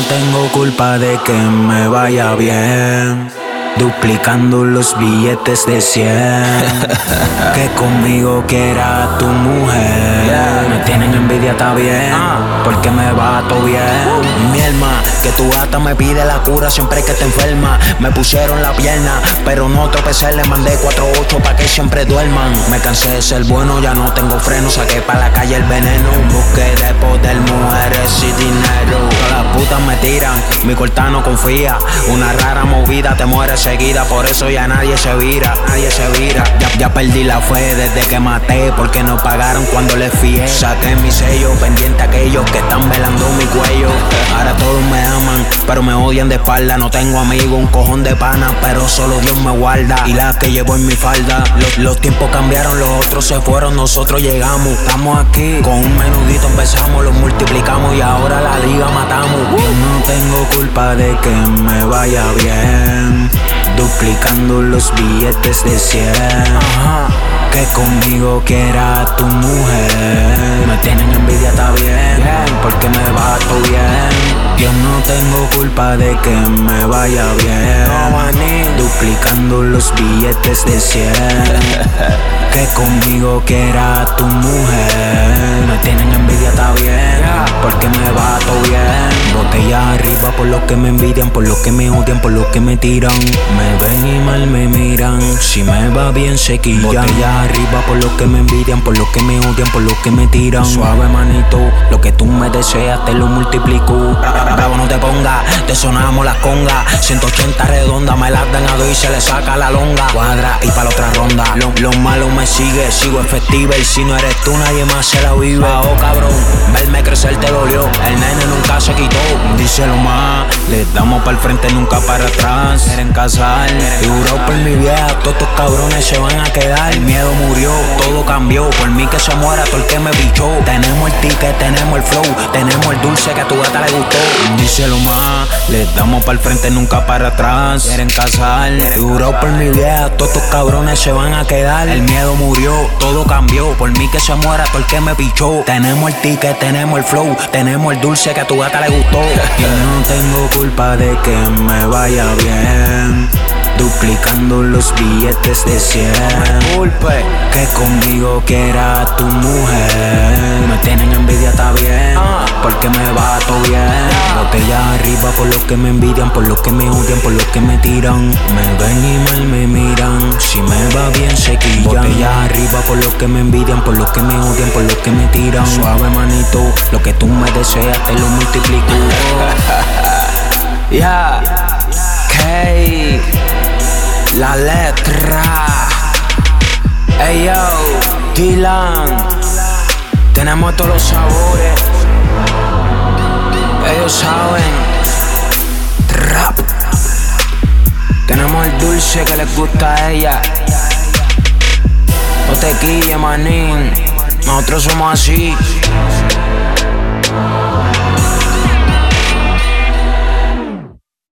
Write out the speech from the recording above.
tengo culpa de que me vaya bien, duplicando los billetes de 100. Que conmigo quiera tu mujer. Me tienen envidia, está bien, porque me va todo bien. Mi alma, que tu gata me pide la cura siempre que te enferma. Me pusieron la pierna, pero no tropecé. Le mandé 4-8 pa' que siempre duerman. Me cansé de ser bueno, ya no tengo freno. Saqué pa' la calle el veneno. Busqué de poder, mujeres y dinero. Todas las putas me tiran, mi corta no confía. Una rara movida te mueres seguida, por eso ya nadie se vira, nadie se vira. Ya perdí la fe desde que maté, porque no pagaron cuando les fié. Saqué mi sello, pendiente a aquellos que están velando mi cuello. Ahora todos me aman, pero me odian de espalda. No tengo amigos, un cojón de pana, pero solo Dios me guarda. Y la que llevo en mi falda. Los tiempos cambiaron, los otros se fueron, nosotros llegamos. Estamos aquí, con un menudito empezamos, los multiplicamos y ahora la liga matamos. Yo no tengo culpa de que me vaya bien, duplicando los billetes de 100. Que conmigo quiera tu mujer. Me tienen envidia, está bien, porque me va todo bien. Yo no tengo culpa de que me vaya bien, duplicando los billetes de 100. Que conmigo quiera tu mujer. Me tienen envidia, está bien, porque me va todo bien. Botella arriba por los que me envidian, por los que me odian, por los que me tiran. Me ven y mal me miran, si me va bien se quillan. Botella arriba por los que me envidian, por los que me odian, por los que me tiran. Suave manito, lo que tú me deseas te lo multiplico. Bravo no te pongas, te sonamos las congas. 180 redonda, me las dan a dos y se le saca la longa. Cuadra y pa' la otra ronda, lo malo me sigue, sigo efectiva. Y si no eres tú nadie más se la vive. Oh cabrón, verme crecer te dolió, el nene nunca se quitó. Díselo más, le damos pa'l frente nunca para atrás. Quieren casar, y jurado por mi vieja, todos estos cabrones se van a quedar. El miedo murió, todo cambió, por mí que se muera todo el que me bichó. Tenemos el ticket, tenemos el flow, tenemos el dulce que a tu gata le gustó. Díselo más, le damos pa'l frente nunca para atrás. Quieren casar, y jurado por mi vieja, todos estos cabrones se van a quedar. El miedo murió, todo cambió, por mí que se muera todo el que me pichó. Tenemos el ticket, tenemos el flow, tenemos el dulce que a tu gata le gustó. Yo no tengo culpa de que me vaya bien, duplicando los billetes de 100. Que conmigo quiera tu mujer. Me tienen envidia, está bien, porque me va todo bien. Botella arriba por los que me envidian, por los que me odian, por los que me tiran. Me ven y mal me miran, si me va bien se quillan. Botella arriba por los que me envidian, por los que me odian, por los que me tiran. Suave manito, lo que tú me deseas te lo multiplico. K, la letra. Ey yo, Dylan, tenemos todos los sabores. Ellos saben, rap. Tenemos el dulce que les gusta a ella. No te quilles, manín, nosotros somos así.